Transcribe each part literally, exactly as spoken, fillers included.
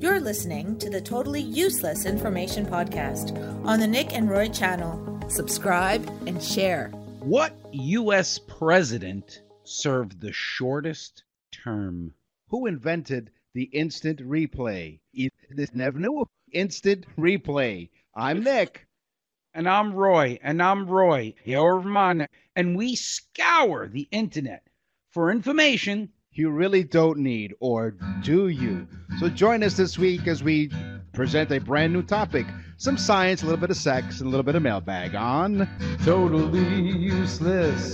You're listening to the Totally Useless Information Podcast on the Nick and Roy channel. Subscribe and share. What U S president served the shortest term? Who invented the instant replay? This never knew. Instant replay. I'm Nick. And I'm Roy. And I'm Roy. Your man. And we scour the internet for information you really don't need, or do you? So join us this week as we present a brand new topic. Some science, a little bit of sex, and a little bit of mailbag on Totally Useless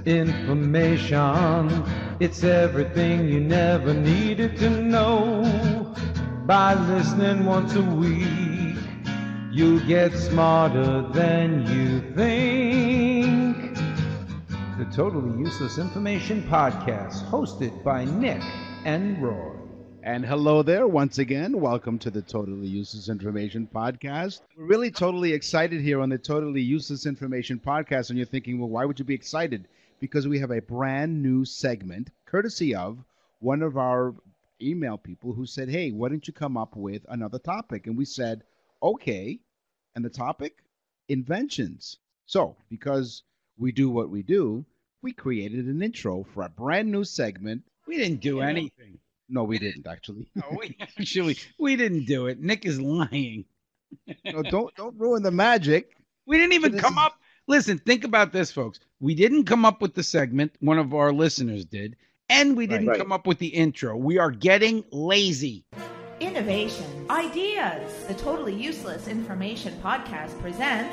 Information. It's everything you never needed to know. By listening once a week, you'll get smarter than you think. The Totally Useless Information Podcast, hosted by Nick and Roy. And hello there once again. Welcome to the Totally Useless Information Podcast. We're really totally excited here on the Totally Useless Information Podcast. And you're thinking, well, why would you be excited? Because we have a brand new segment, courtesy of one of our email people who said, hey, why don't you come up with another topic? And we said, okay. And the topic? Inventions. So, because we do what we do, we created an intro for a brand new segment. We didn't do anything. No, we didn't, actually. No, we actually, we didn't do it. Nick is lying. No, don't don't ruin the magic. We didn't even This come is- up. Listen, think about this, folks. We didn't come up with the segment. One of our listeners did. And we didn't Right. come up with the intro. We are getting lazy. Innovation, ideas. The Totally Useless Information Podcast presents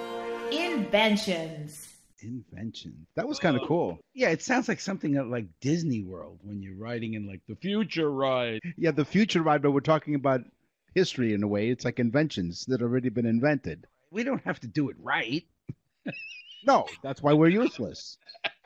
Inventions. Invention. That was kind of cool. Yeah, it sounds like something at like Disney World when you're riding in like the future ride. Yeah, the future ride, but we're talking about history in a way. It's like inventions that have already been invented. We don't have to do it right. No, that's why we're useless.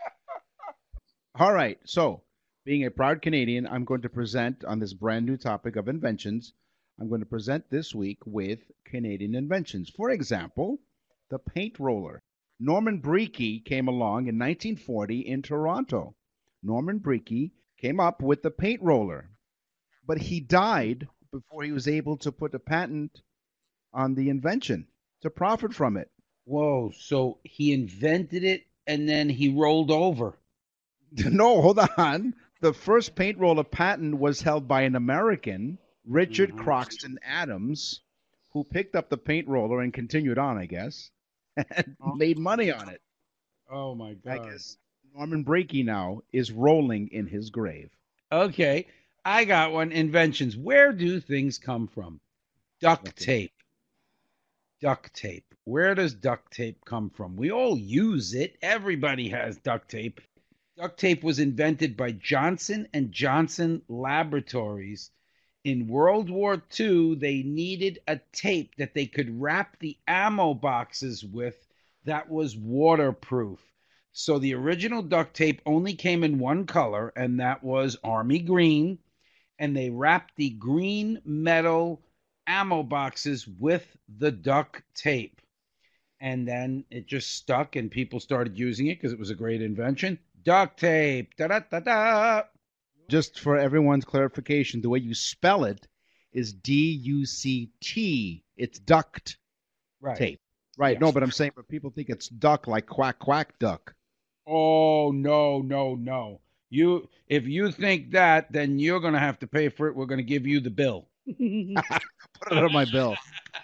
All right, so being a proud Canadian, I'm going to present on this brand new topic of inventions. I'm going to present this week with Canadian inventions. For example, the paint roller. Norman Breeke came along in nineteen forty in Toronto. Norman Breeke came up with the paint roller, but he died before he was able to put a patent on the invention to profit from it. Whoa, so he invented it and then he rolled over. No, hold on. The first paint roller patent was held by an American, Richard Mhm. Croxton Adams, who picked up the paint roller and continued on, I guess, and made money on it. Oh, my I God. guess Norman Breeke now is rolling in his grave. Okay, I got one. Inventions. Where do things come from? Duct Okay. tape. Duct tape. Where does duct tape come from? We all use it. Everybody has duct tape. Duct tape was invented by Johnson and Johnson Laboratories. In World War Two, they needed a tape that they could wrap the ammo boxes with that was waterproof. So the original duct tape only came in one color, and that was Army green. And they wrapped the green metal ammo boxes with the duct tape. And then it just stuck, and people started using it because it was a great invention. Duct tape. Da-da-da-da. Just for everyone's clarification, the way you spell it is D U C T. It's duct Right. tape. Right. Yes. No, but I'm saying, but people think it's duck, like quack, quack, duck. Oh, no, no, no. You, if you think that, then you're going to have to pay for it. We're going to give you the bill. Put it on my bill.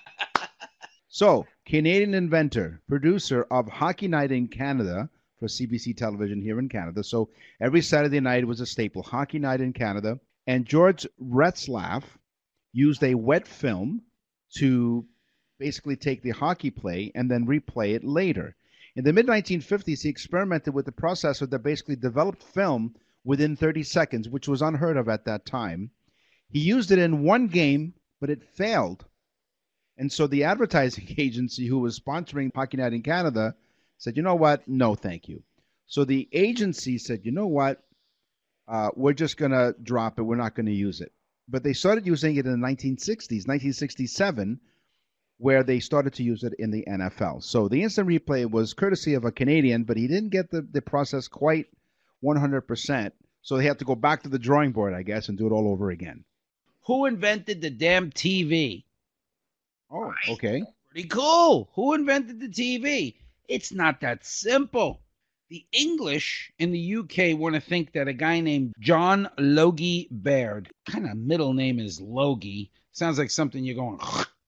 So, Canadian inventor, producer of Hockey Night in Canada for C B C television here in Canada. So, every Saturday night was a staple, Hockey Night in Canada. And George Retzlaff used a wet film to basically take the hockey play and then replay it later. In the mid nineteen fifties, he experimented with a processor that basically developed film within thirty seconds, which was unheard of at that time. He used it in one game, but it failed. And so the advertising agency who was sponsoring Hockey Night in Canada said, you know what? No, thank you. So the agency said, you know what? Uh, we're just going to drop it. We're not going to use it. But they started using it in the nineteen sixties, nineteen sixty-seven, where they started to use it in the N F L. So the instant replay was courtesy of a Canadian, but he didn't get the, the process quite one hundred percent. So they had to go back to the drawing board, I guess, and do it all over again. Who invented the damn T V? Oh, okay. Pretty cool. Who invented the T V? It's not that simple. The English in the U K want to think that a guy named John Logie Baird, kind of middle name is Logie. Sounds like something you're going,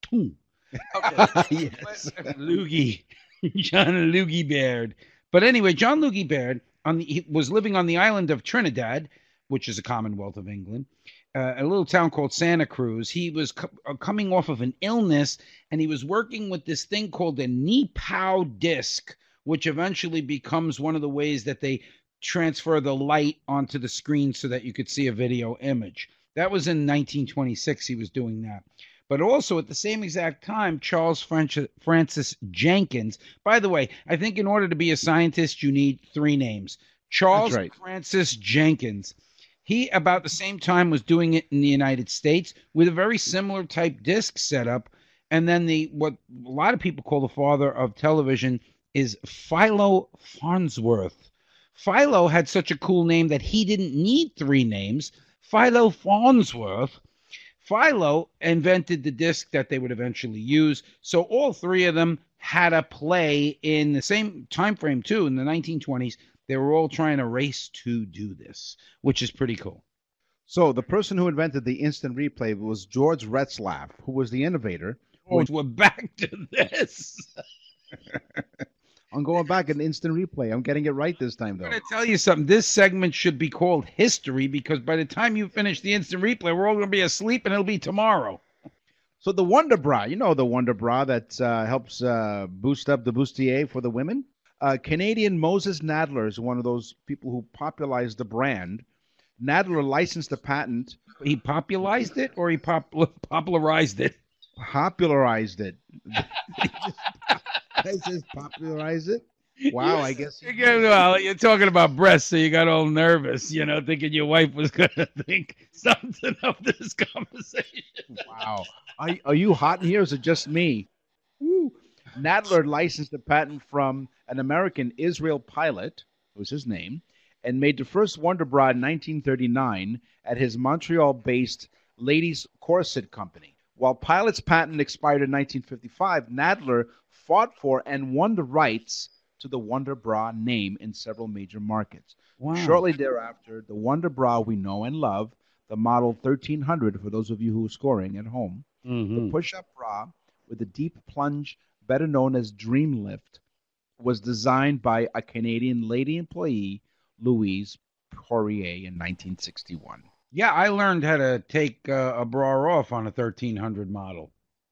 okay. Yes. Logie. John Logie Baird. But anyway, John Logie Baird on the, he was living on the island of Trinidad, which is a Commonwealth of England, uh, a little town called Santa Cruz. He was co- coming off of an illness, and he was working with this thing called a Nepow disc, which eventually becomes one of the ways that they transfer the light onto the screen so that you could see a video image. That was in nineteen twenty-six. He was doing that. But also at the same exact time, Charles Francis Jenkins. By the way, I think in order to be a scientist, you need three names. Charles right. Francis Jenkins. He, about the same time, was doing it in the United States with a very similar type disc setup. And then the what a lot of people call the father of television is Philo Farnsworth. Philo had such a cool name that he didn't need three names. Philo Farnsworth. Philo invented the disc that they would eventually use. So all three of them had a play in the same time frame, too, in the nineteen twenties. They were all trying to race to do this, which is pretty cool. So the person who invented the instant replay was George Retzlaff, who was the innovator. Oh, we're back to this. I'm going back in instant replay. I'm getting it right this time, though. I'm going to tell you something. This segment should be called History, because by the time you finish the instant replay, we're all going to be asleep, and it'll be tomorrow. So the Wonder Bra, you know the Wonder Bra that uh, helps uh, boost up the bustier for the women? Uh, Canadian Moses Nadler is one of those people who popularized the brand. Nadler licensed the patent. He popularized it, or he pop- popularized it? Popularized it. I says popularize it. Wow, I guess. You get, well, you're talking about breasts, so you got all nervous, you know, thinking your wife was going to think something of this conversation. Wow. Are, are you hot in here, or is it just me? Woo. Nadler licensed the patent from an American Israel Pilot, was his name, and made the first Wonder Bra in nineteen thirty-nine at his Montreal-based Ladies Corset Company. While Pilot's patent expired in nineteen fifty-five, Nadler fought for and won the rights to the Wonder Bra name in several major markets. Wow. Shortly thereafter, the Wonder Bra we know and love, the model thirteen hundred for those of you who are scoring at home, mm-hmm. the push-up bra with a deep plunge, better known as Dream Lift, was designed by a Canadian lady employee, Louise Poirier, in nineteen sixty-one. Yeah, I learned how to take uh, a bra off on a thirteen hundred model.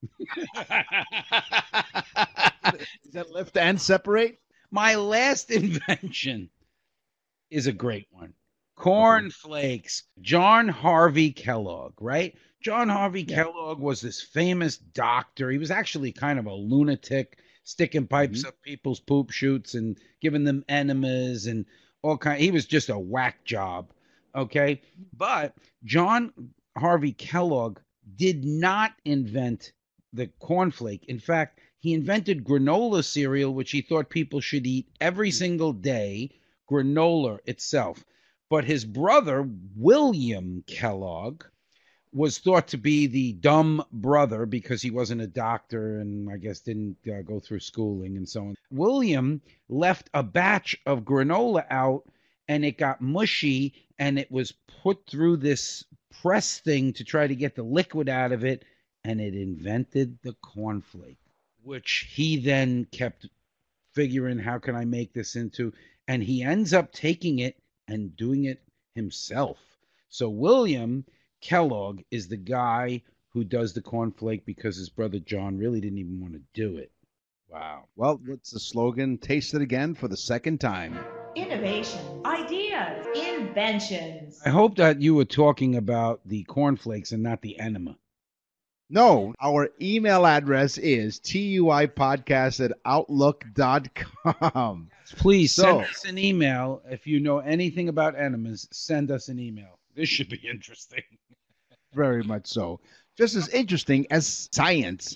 Does that lift and separate? My last invention is a great one. Corn Flakes. John Harvey Kellogg, right? John Harvey yeah. Kellogg was this famous doctor. He was actually kind of a lunatic, sticking pipes mm-hmm. up people's poop chutes and giving them enemas and all kind. He was just a whack job, okay? But John Harvey Kellogg did not invent the cornflake. In fact, he invented granola cereal, which he thought people should eat every single day, granola itself. But his brother, William Kellogg, was thought to be the dumb brother because he wasn't a doctor and I guess didn't uh, go through schooling and so on. William left a batch of granola out and it got mushy and it was put through this press thing to try to get the liquid out of it, and it invented the cornflake, which he then kept figuring, how can I make this into, and he ends up taking it and doing it himself. So William Kellogg is the guy who does the cornflake because his brother John really didn't even want to do it. Wow. Well, what's the slogan? Taste it again for the second time. Innovation, ideas, inventions. I hope that you were talking about the cornflakes and not the enema. No, our email address is tuipodcast at outlook dot com. Please so, send us an email. If you know anything about enemas, send us an email. This should be interesting. Very much so. Just as interesting as science.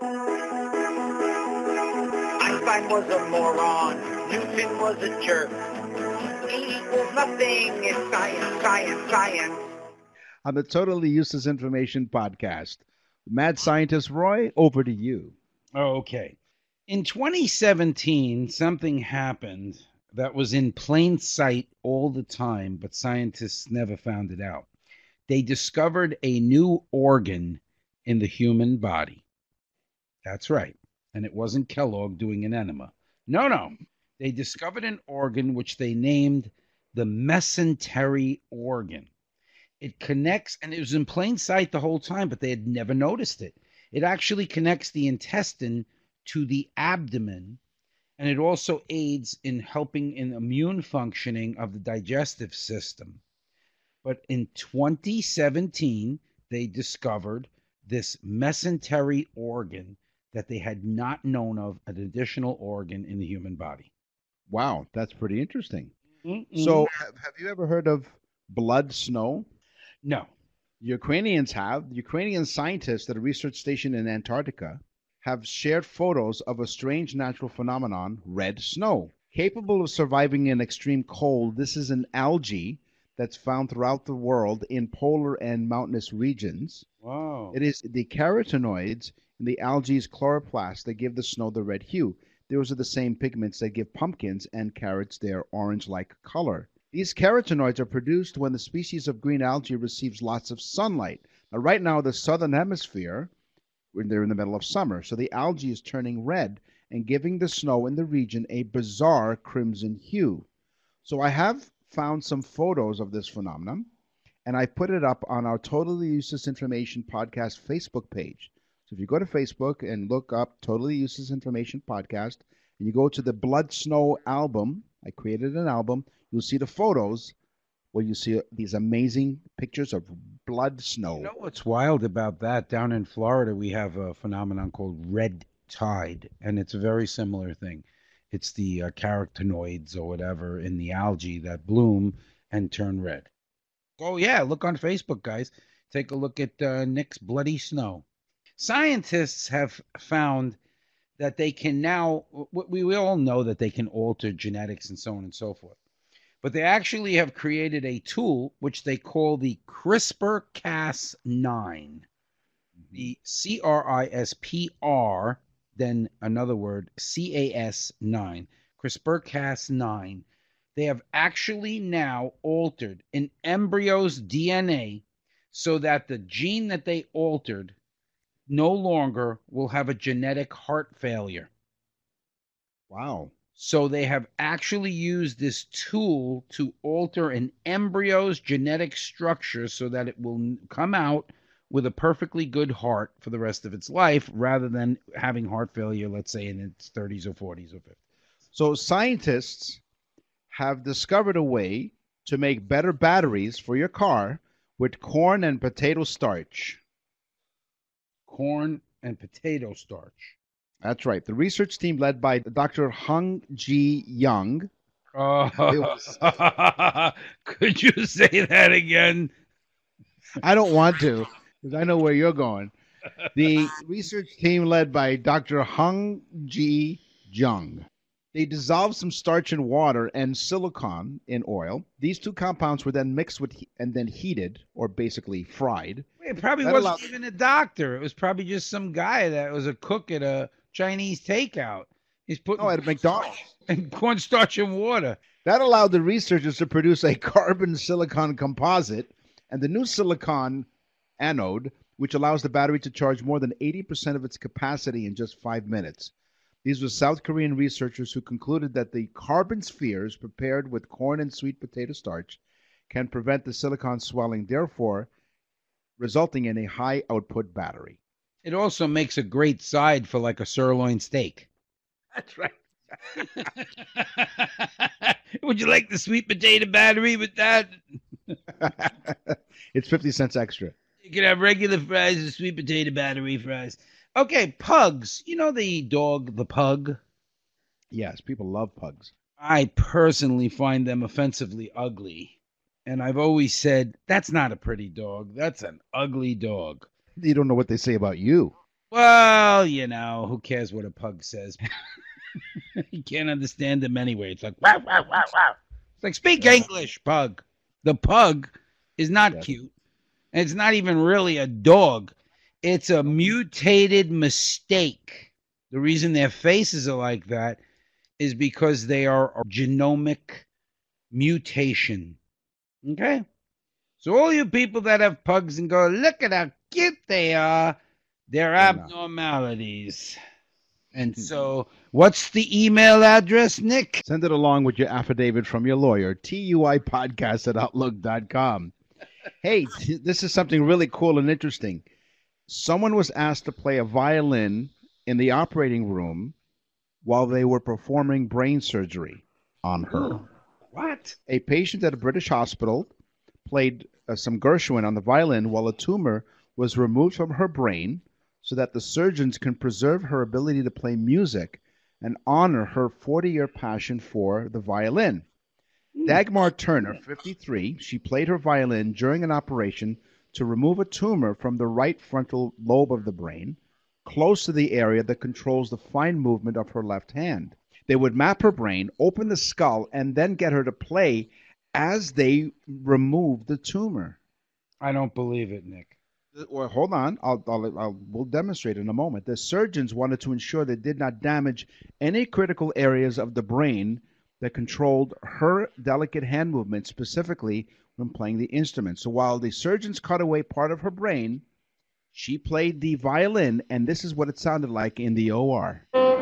Einstein was a moron. Newton was a jerk. E equals nothing. It's science, science, science. on the Totally Useless Information podcast. Mad Scientist Roy, over to you. Okay. In twenty seventeen, something happened that was in plain sight all the time, but scientists never found it out. They discovered a new organ in the human body. That's right. And it wasn't Kellogg doing an enema. No, no. They discovered an organ which they named the mesentery organ. It connects, and it was in plain sight the whole time, but they had never noticed it. It actually connects the intestine to the abdomen, and it also aids in helping in immune functioning of the digestive system. But in twenty seventeen, they discovered this mesentery organ that they had not known of, an additional organ in the human body. Wow, that's pretty interesting. Mm-mm. So, have have you ever heard of blood snow? No. Ukrainians have. Ukrainian scientists at a research station in Antarctica have shared photos of a strange natural phenomenon, red snow. Capable of surviving in extreme cold, this is an algae that's found throughout the world in polar and mountainous regions. Wow. It is the carotenoids in the algae's chloroplast that give the snow the red hue. Those are the same pigments that give pumpkins and carrots their orange-like color. These carotenoids are produced when the species of green algae receives lots of sunlight. Now, right now, the southern hemisphere, when they're in the middle of summer, so the algae is turning red and giving the snow in the region a bizarre crimson hue. So I have found some photos of this phenomenon, and I put it up on our Totally Useless Information Podcast Facebook page. So if you go to Facebook and look up Totally Useless Information Podcast, and you go to the Blood Snow album, I created an album, you'll see the photos where you see these amazing pictures of blood snow. You know what's wild about that? Down in Florida, we have a phenomenon called red tide, and it's a very similar thing. It's the uh, carotenoids or whatever in the algae that bloom and turn red. Oh, yeah, look on Facebook, guys. Take a look at uh, Nick's Bloody Snow. Scientists have found that they can now, we, we all know that they can alter genetics and so on and so forth. But they actually have created a tool which they call the CRISPR Cas nine. The C R I S P R, then another word, C A S nine. CRISPR Cas nine. They have actually now altered an embryo's D N A so that the gene that they altered no longer will have a genetic heart failure. Wow. So they have actually used this tool to alter an embryo's genetic structure so that it will come out with a perfectly good heart for the rest of its life, rather than having heart failure, let's say, in its thirties or forties or fifties. So scientists have discovered a way to make better batteries for your car with corn and potato starch. Corn and potato starch. That's right. The research team led by Doctor Hung Ji Young. Oh, was... could you say that again? I don't want to, because I know where you're going. The research team led by Doctor Hung Ji Young. They dissolved some starch in water and silicon in oil. These two compounds were then mixed with and then heated, or basically fried. It probably That wasn't allowed... even a doctor. It was probably just some guy that was a cook at a Chinese takeout. He's putting oh, at McDonald's and cornstarch in water. That allowed the researchers to produce a carbon silicon composite and the new silicon anode, which allows the battery to charge more than eighty percent of its capacity in just five minutes. These were South Korean researchers who concluded that the carbon spheres prepared with corn and sweet potato starch can prevent the silicon swelling, therefore resulting in a high output battery. It also makes a great side for like a sirloin steak. That's right. Would you like the sweet potato battery with that? It's fifty cents extra. You can have regular fries and sweet potato battery fries. Okay, pugs. You know the dog, the pug? Yes, people love pugs. I personally find them offensively ugly. And I've always said, that's not a pretty dog. That's an ugly dog. You don't know what they say about you. Well, you know, who cares what a pug says? You can't understand them anyway. It's like, wow, wow, wow, wow. It's like, speak English, pug. The pug is not Yes. cute. And it's not even really a dog. It's a mutated mistake. The reason their faces are like that is because they are a genomic mutation. Okay? So all you people that have pugs and go, look at how cute they are, they're abnormalities. And so what's the email address, Nick? Send it along with your affidavit from your lawyer, T U I podcast at outlook dot com. Hey, this is something really cool and interesting. Someone was asked to play a violin in the operating room while they were performing brain surgery on her. Ooh, what? A patient at a British hospital played uh, some Gershwin on the violin while a tumor was removed from her brain so that the surgeons can preserve her ability to play music and honor her forty-year passion for the violin. Dagmar Turner, fifty-three, she played her violin during an operation to remove a tumor from the right frontal lobe of the brain, close to the area that controls the fine movement of her left hand. They would map her brain, open the skull, and then get her to play as they removed the tumor. I don't believe it, Nick. Well, hold on. I'll, I'll, I'll, we'll demonstrate in a moment. The surgeons wanted to ensure they did not damage any critical areas of the brain that controlled her delicate hand movement, specifically when playing the instrument. So while the surgeons cut away part of her brain, she played the violin, and this is what it sounded like in the O R.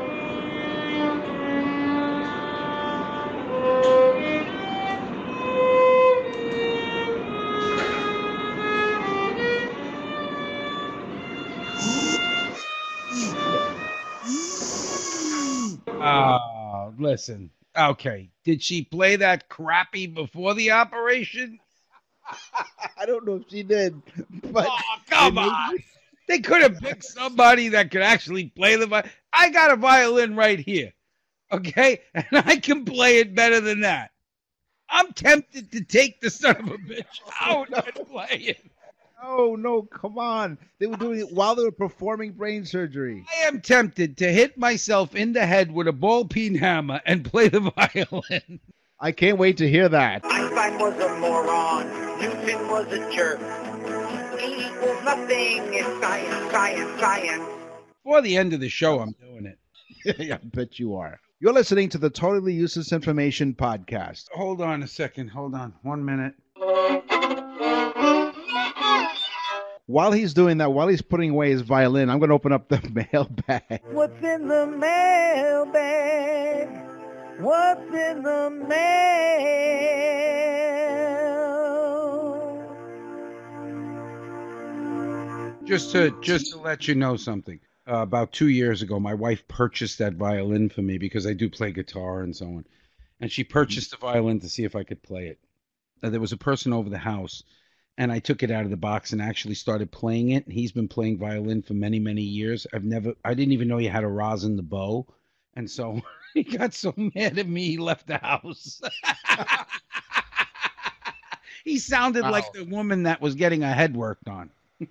Uh, listen. Okay. Did she play that crappy before the operation? I don't know if she did, but oh, come on. They could have picked somebody that could actually play the violin. I got a violin right here, okay? And I can play it better than that. I'm tempted to take the son of a bitch out and play it. Oh, no, come on. They were doing it while they were performing brain surgery. I am tempted to hit myself in the head with a ball-peen hammer and play the violin. I can't wait to hear that. Einstein was a moron. Newton was a jerk. E equals nothing. It's science, science, science. Before the end of the show, I'm doing it. I bet you are. You're listening to the Totally Useless Information Podcast. Hold on a second. Hold on. One minute. While he's doing that, while he's putting away his violin, I'm going to open up the mailbag. What's in the mailbag? What's in the mail? Just to just to let you know something. Uh, about two years ago, my wife purchased that violin for me because I do play guitar and so on. And she purchased the violin to see if I could play it. Uh, there was a person over the house, and I took it out of the box and actually started playing it. And he's been playing violin for many, many years. I've never, I didn't even know you had a rosin the bow. And so he got so mad at me, he left the house. He sounded wow. like the woman that was getting her head worked on.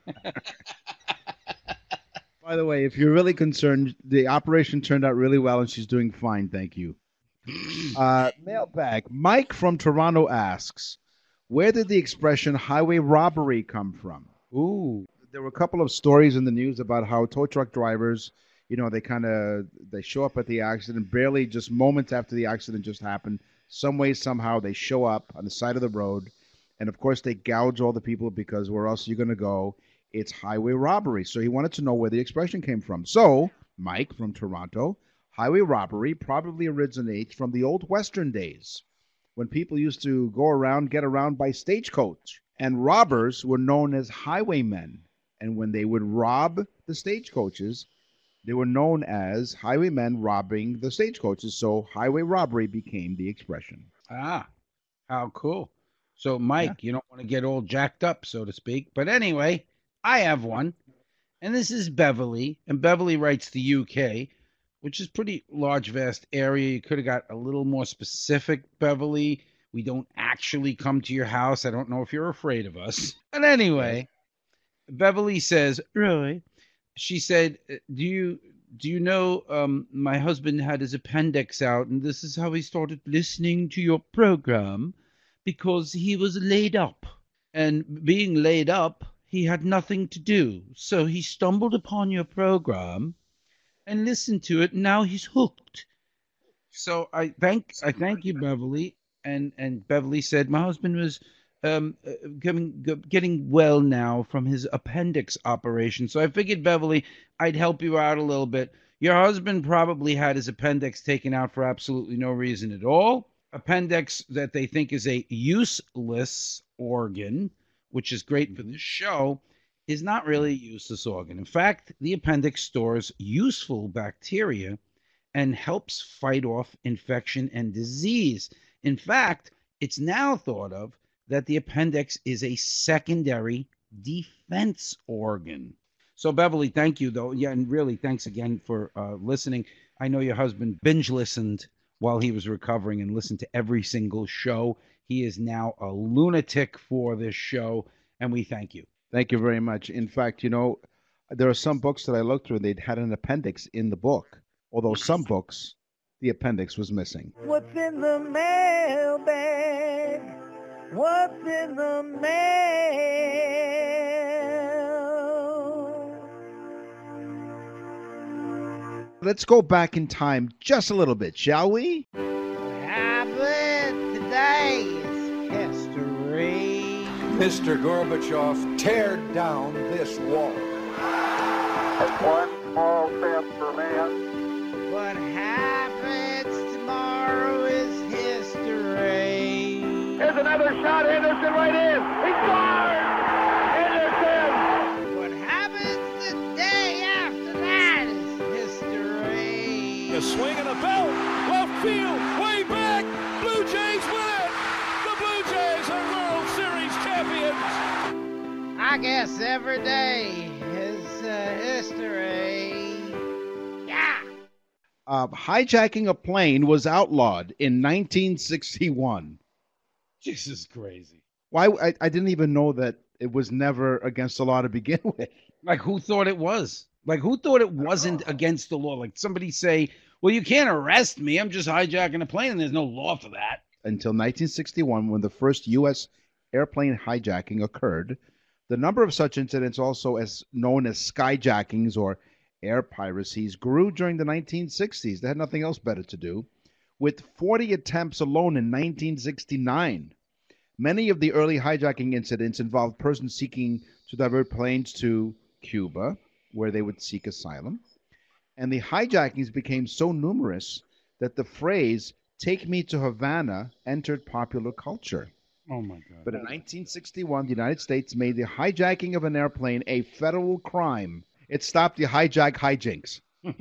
By the way, if you're really concerned, the operation turned out really well and she's doing fine. Thank you. Uh, mailbag. Mike from Toronto asks, where did the expression highway robbery come from? Ooh, there were a couple of stories in the news about how tow truck drivers, you know, they kind of, they show up at the accident barely just moments after the accident just happened. Some way, somehow, they show up on the side of the road. And, of course, they gouge all the people because where else are you going to go? It's highway robbery. So he wanted to know where the expression came from. So, Mike from Toronto, highway robbery probably originates from the old Western days when people used to go around, get around by stagecoach. And robbers were known as highwaymen. And when they would rob the stagecoaches, they were known as highwaymen robbing the stagecoaches. So highway robbery became the expression. Ah, how cool. So, Mike, yeah. You don't want to get all jacked up, so to speak. But anyway, I have one. And this is Beverly. And Beverly writes the U K, which is pretty large, vast area. You could have got a little more specific, Beverly. We don't actually come to your house. I don't know if you're afraid of us. But anyway, Beverly says, Roy, she said, do you do you know um, my husband had his appendix out, and this is how he started listening to your program, because he was laid up. And being laid up, he had nothing to do, so he stumbled upon your program and listened to it, and now he's hooked. So I thank I thank you, Beverly. And and Beverly said my husband was um uh, getting getting well now from his appendix operation. So I figured, Beverly, I'd help you out a little bit. Your husband probably had his appendix taken out for absolutely no reason at all. Appendix that they think is a useless organ, which is great for this show, is not really a useless organ. In fact, the appendix stores useful bacteria and helps fight off infection and disease. In fact, it's now thought of that the appendix is a secondary defense organ. So, Beverly, thank you, though. Yeah, and really, thanks again for uh, listening. I know your husband binge listened while he was recovering and listened to every single show. He is now a lunatic for this show, and we thank you. Thank you very much. In fact, you know, there are some books that I looked through, they had an appendix in the book, although some books, the appendix was missing. What's in the mailbag? What's in the mail? Let's go back in time just a little bit, shall we? What happened today is history. Mister Gorbachev, tear down this wall. One small step for man. What happens tomorrow is history. Here's another shot. Henderson right in. He scores! Henderson! What happens the day after that is history. A swing and a belt. Left field. Way back. Blue Jays win it. The Blue Jays are World Series champions. I guess every day is uh, history. Yeah. Uh, hijacking a plane was outlawed in nineteen sixty-one. This is crazy. Why? I, I didn't even know that it was never against the law to begin with. Like, who thought it was? Like, who thought it wasn't against the law? Like, somebody say, well, you can't arrest me. I'm just hijacking a plane, and there's no law for that. Until nineteen sixty-one, when the first U S airplane hijacking occurred. The number of such incidents, also as known as skyjackings or air piracies, grew during the nineteen sixties. They had nothing else better to do, with forty attempts alone in nineteen sixty-nine. Many of the early hijacking incidents involved persons seeking to divert planes to Cuba, where they would seek asylum. And the hijackings became so numerous that the phrase, "take me to Havana," entered popular culture. Oh, my God. But in nineteen sixty-one, the United States made the hijacking of an airplane a federal crime. It stopped the hijack hijinks.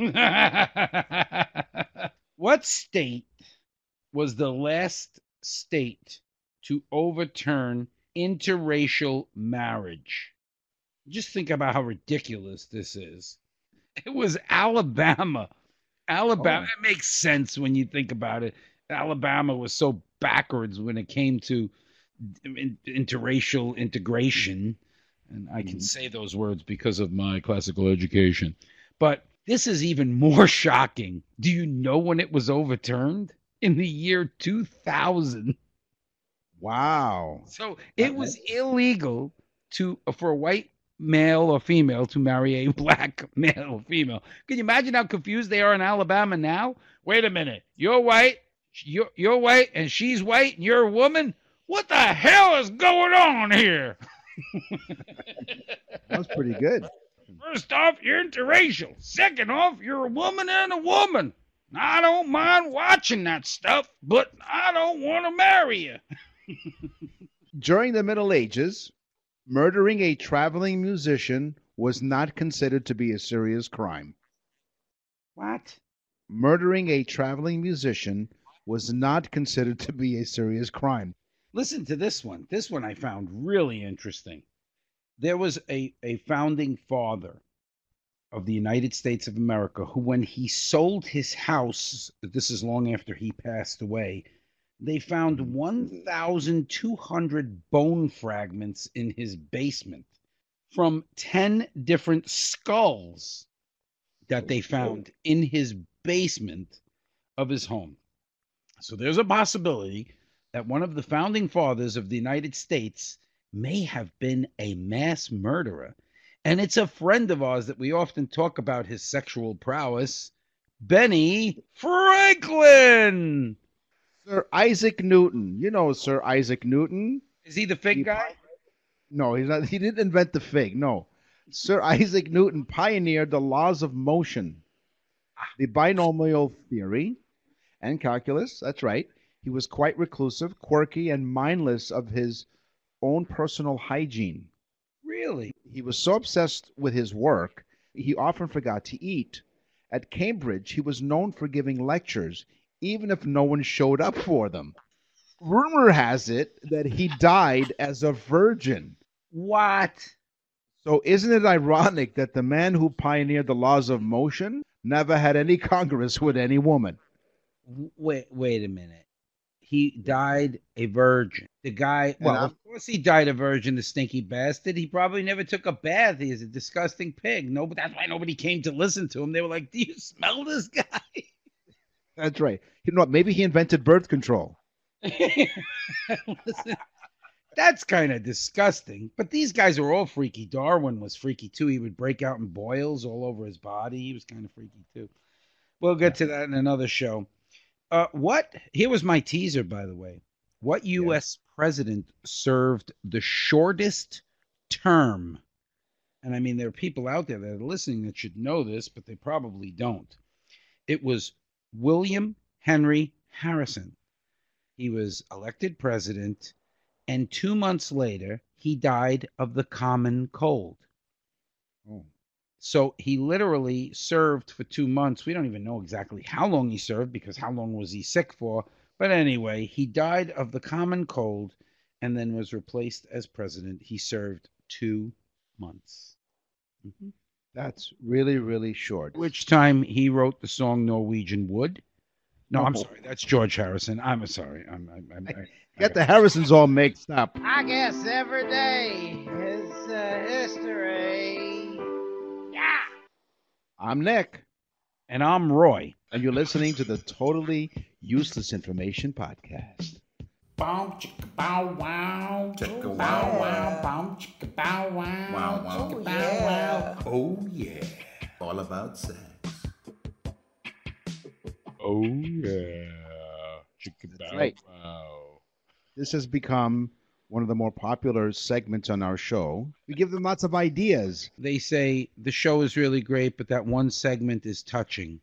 What state was the last state to overturn interracial marriage? Just think about how ridiculous this is. It was Alabama. Alabama. Oh. It makes sense when you think about it. Alabama was so backwards when it came to in- interracial integration. And I can say those words because of my classical education. But this is even more shocking. Do you know when it was overturned? In the year two thousand. Wow. So it was illegal to for a white male or female to marry a black male or female. Can you imagine how confused they are in Alabama now? Wait a minute. You're white, you're, you're white, and she's white, and you're a woman? What the hell is going on here? That was pretty good. First off, you're interracial. Second off, you're a woman and a woman. I don't mind watching that stuff, but I don't want to marry you. During the Middle Ages, murdering a traveling musician was not considered to be a serious crime. What? Murdering a traveling musician was not considered to be a serious crime. Listen to this one. This one I found really interesting. There was a, a founding father of the United States of America who, when he sold his house, this is long after he passed away, they found one thousand two hundred bone fragments in his basement from ten different skulls that they found in his basement of his home. So there's a possibility that one of the founding fathers of the United States may have been a mass murderer. And it's a friend of ours that we often talk about his sexual prowess, Benny Franklin. Sir Isaac Newton. You know Sir Isaac Newton. Is he the fig He- guy? No, he's not. He didn't invent the fig. No. Sir Isaac Newton pioneered the laws of motion, the binomial theory, and calculus. That's right. He was quite reclusive, quirky, and mindless of his own personal hygiene. Really? He was so obsessed with his work, he often forgot to eat. At Cambridge, he was known for giving lectures, even if no one showed up for them. Rumor has it that he died as a virgin. What? So isn't it ironic that the man who pioneered the laws of motion never had any congress with any woman? Wait, wait a minute. He died a virgin. The guy, well, I'm- of course he died a virgin, the stinky bastard. He probably never took a bath. He is a disgusting pig. No, but that's why nobody came to listen to him. They were like, do you smell this guy? That's right. You know what? Maybe he invented birth control. Listen, that's kind of disgusting. But these guys are all freaky. Darwin was freaky too. He would break out in boils all over his body. He was kind of freaky too. We'll get to that in another show. Uh, what? Here was my teaser, by the way. What U S president served the shortest term? And I mean, there are people out there that are listening that should know this, but they probably don't. It was William Henry Harrison. He was elected president, and two months later, he died of the common cold. Oh. So he literally served for two months. We don't even know exactly how long he served because how long was he sick for? But anyway, he died of the common cold and then was replaced as president. He served two months. Mm-hmm. That's really, really short. Which time he wrote the song Norwegian Wood. No, No. I'm sorry. That's George Harrison. I'm sorry. I'm, I'm, I'm, I, Get the Harrisons all mixed up. I guess every day is uh, history. Yeah. I'm Nick, and I'm Roy. and you're listening to the Totally Useless Information Podcast. Bow chicka bow wow. Chicka Bow wow. wow. Bow chicka bow wow. Wow, wow. Chicka bow wow. Oh yeah, all about sex. Oh, yeah. Chicken That's right. Wow. This has become one of the more popular segments on our show. We give them lots of ideas. They say the show is really great, but that one segment is touching.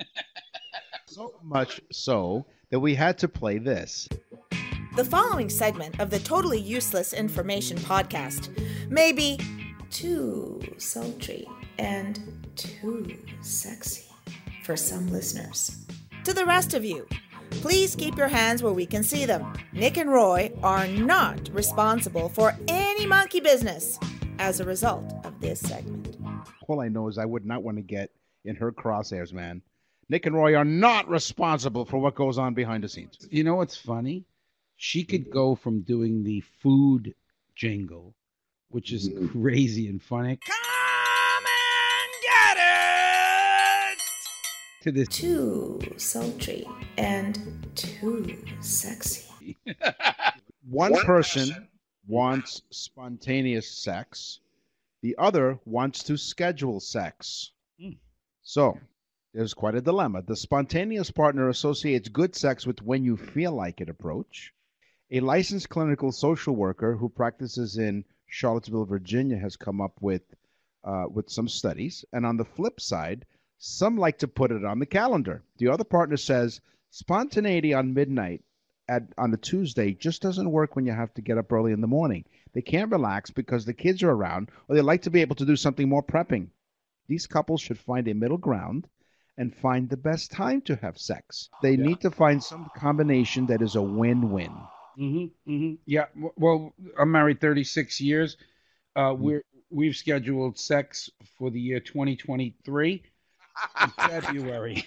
So much so that we had to play this. The following segment of the Totally Useless Information Podcast may be too sultry and too sexy for some listeners. To the rest of you, please keep your hands where we can see them. Nick and Roy are not responsible for any monkey business as a result of this segment. All I know is I would not want to get in her crosshairs, man. Nick and Roy are not responsible for what goes on behind the scenes. You know what's funny? She could go from doing the food jingle, which is crazy and funny. Come and get it! To this Too sultry and too sexy. One person wants spontaneous sex. The other wants to schedule sex. Mm. So there's quite a dilemma. The spontaneous partner associates good sex with when you feel like it approach. A licensed clinical social worker who practices in Charlottesville, Virginia, has come up with uh, with some studies. And on the flip side, some like to put it on the calendar. The other partner says spontaneity on midnight at on a Tuesday just doesn't work when you have to get up early in the morning. They can't relax because the kids are around, or they like to be able to do something more prepping. These couples should find a middle ground and find the best time to have sex. They Yeah. need to find some combination that is a win-win. Mm-hmm, mm-hmm. Yeah. w- Well, I'm married thirty-six years. Uh, we're we've scheduled sex for the year twenty twenty-three in February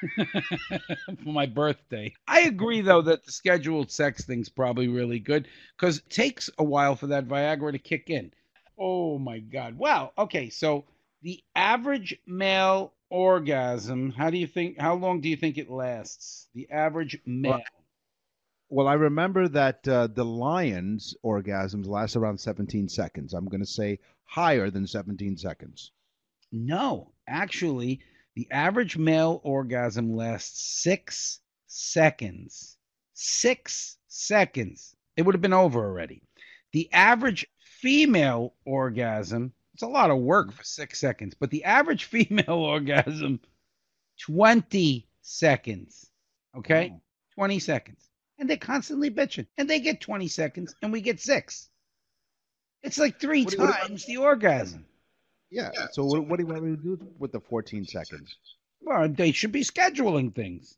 for my birthday. I agree, though, that the scheduled sex thing's probably really good because it takes a while for that Viagra to kick in. Oh my God! Wow. Okay, so the average male orgasm. How do you think? How long do you think it lasts? The average male. Well, I remember that uh, the lion's orgasms last around seventeen seconds. I'm going to say higher than seventeen seconds. No, actually, the average male orgasm lasts six seconds. Six seconds. It would have been over already. The average female orgasm, it's a lot of work for six seconds, but the average female orgasm, twenty seconds. Okay? Oh. twenty seconds. And they're constantly bitching. And they get twenty seconds, and we get six. It's like three what, times what, the orgasm. Yeah. So what, what do you want me to do with the fourteen seconds? Well, they should be scheduling things.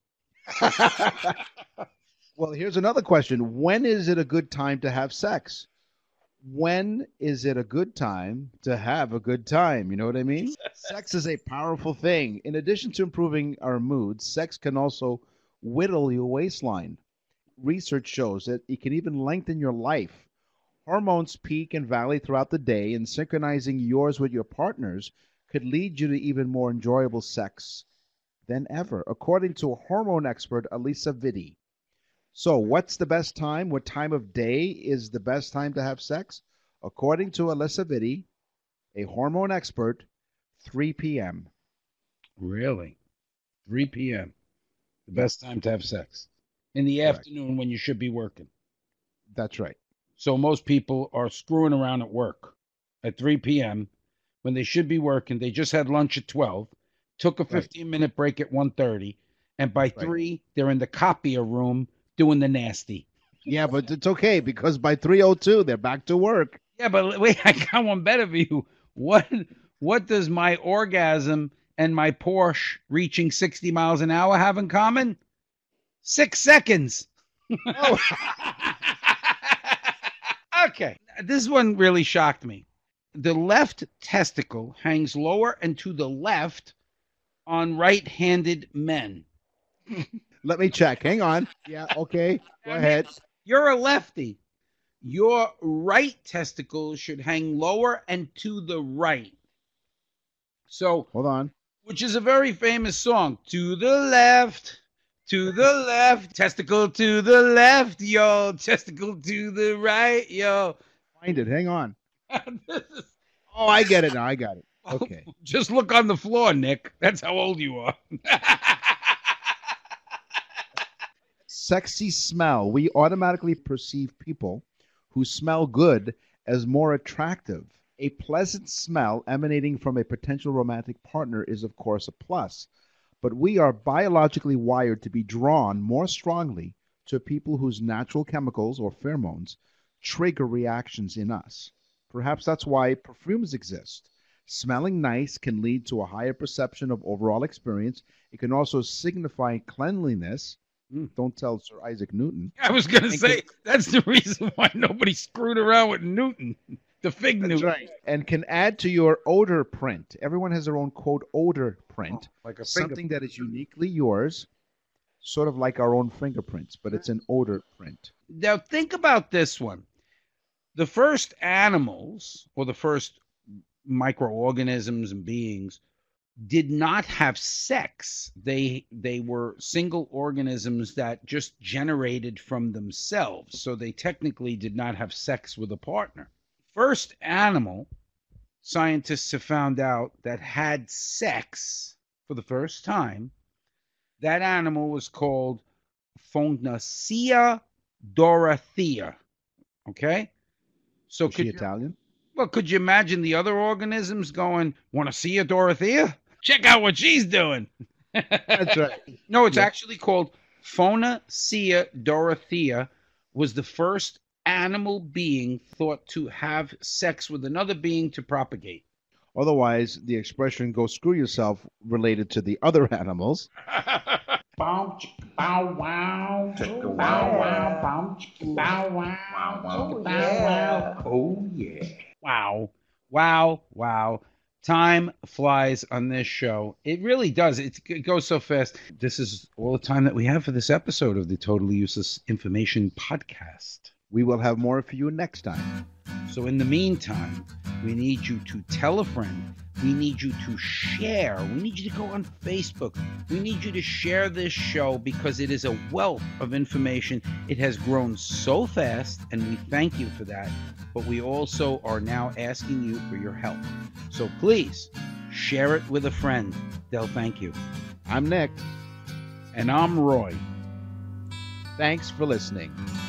Well, here's another question. When is it a good time to have sex? When is it a good time to have a good time? You know what I mean? Sex is a powerful thing. In addition to improving our mood, sex can also whittle your waistline. Research shows that it can even lengthen your life. Hormones peak and valley throughout the day, and synchronizing yours with your partners could lead you to even more enjoyable sex than ever, according to hormone expert Alisa Vitti. So, what's the best time? What time of day is the best time to have sex? According to Alisa Vitti, a hormone expert, three p.m. Really? three p.m. The best time to have sex. In the Correct. Afternoon when you should be working. That's right. So most people are screwing around at work at three p.m. when they should be working. They just had lunch at twelve, took a fifteen-minute right. break at one thirty, and by right. three, they're in the copier room doing the nasty. Yeah, but it's okay because by three oh two, they're back to work. Yeah, but wait, I got one better for you. What, what does my orgasm and my Porsche reaching sixty miles an hour have in common? Six seconds. Oh. Okay. This one really shocked me. The left testicle hangs lower and to the left on right-handed men. Let me check. Hang on. Yeah, okay. Go ahead. You're a lefty. Your right testicle should hang lower and to the right. So, hold on. Which is a very famous song. To the left. To the left, testicle to the left, yo. Testicle to the right, yo. Find it. Hang on. Oh, I get it now. I got it. Okay. Just look on the floor, Nick. That's how old you are. Sexy smell. We automatically perceive people who smell good as more attractive. A pleasant smell emanating from a potential romantic partner is, of course, a plus. But we are biologically wired to be drawn more strongly to people whose natural chemicals or pheromones trigger reactions in us. Perhaps that's why perfumes exist. Smelling nice can lead to a higher perception of overall experience. It can also signify cleanliness. Mm, don't tell Sir Isaac Newton. I was going to say, can... that's the reason why nobody screwed around with Newton. The fig That's Newton. Right. And can add to your odor print. Everyone has their own, quote, odor print. Oh, like a something that is uniquely yours, sort of like our own fingerprints, but it's an odor print. Now, think about this one. The first animals, or the first microorganisms and beings, did not have sex. They they were single organisms that just generated from themselves. So they technically did not have sex with a partner. First animal, scientists have found out, that had sex for the first time, that animal was called Phoenicea dorothea. Okay? So Is could she you, Italian? Well, could you imagine the other organisms going, want to see a Dorothea? Check out what she's doing. That's right. No, it's yeah. actually called Phoenicea dorothea, was the first animal being thought to have sex with another being to propagate. Otherwise, the expression "go screw yourself" related to the other animals. Bow, bow, wow. Bow, wow. Bow, bow, wow. Oh, yeah. Oh, yeah. Wow. Wow. Wow. Time flies on this show. It really does. It, it goes so fast. This is all the time that we have for this episode of the Totally Useless Information Podcast. We will have more for you next time. So in the meantime, We need you to tell a friend. We need you to share. We need you to go on Facebook. We need you to share this show because it is a wealth of information. It has grown so fast, and we thank you for that. But we also are now asking you for your help. So please share it with a friend. They'll thank you. I'm Nick. And I'm Roy. Thanks for listening.